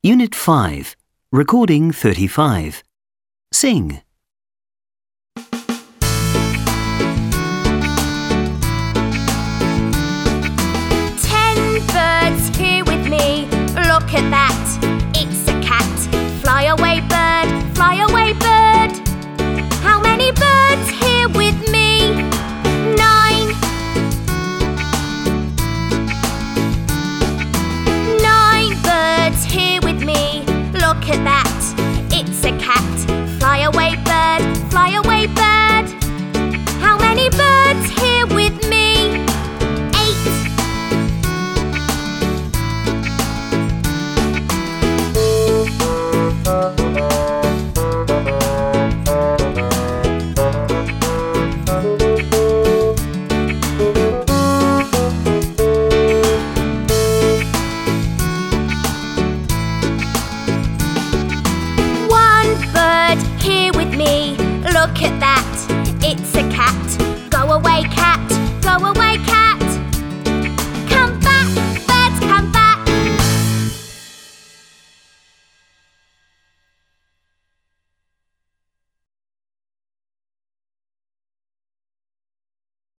Unit 5, Recording 35. Sing. 10 birds here with me. Look at that, it's a cat. Fly away, bird, fly away, bird. How many birds here with me? 9. 9 birds here with me. Look at that, it's a cat. Fly away, bird, fly away, bird. How many birds here with me? 8. 1 bird here with me. Look at that,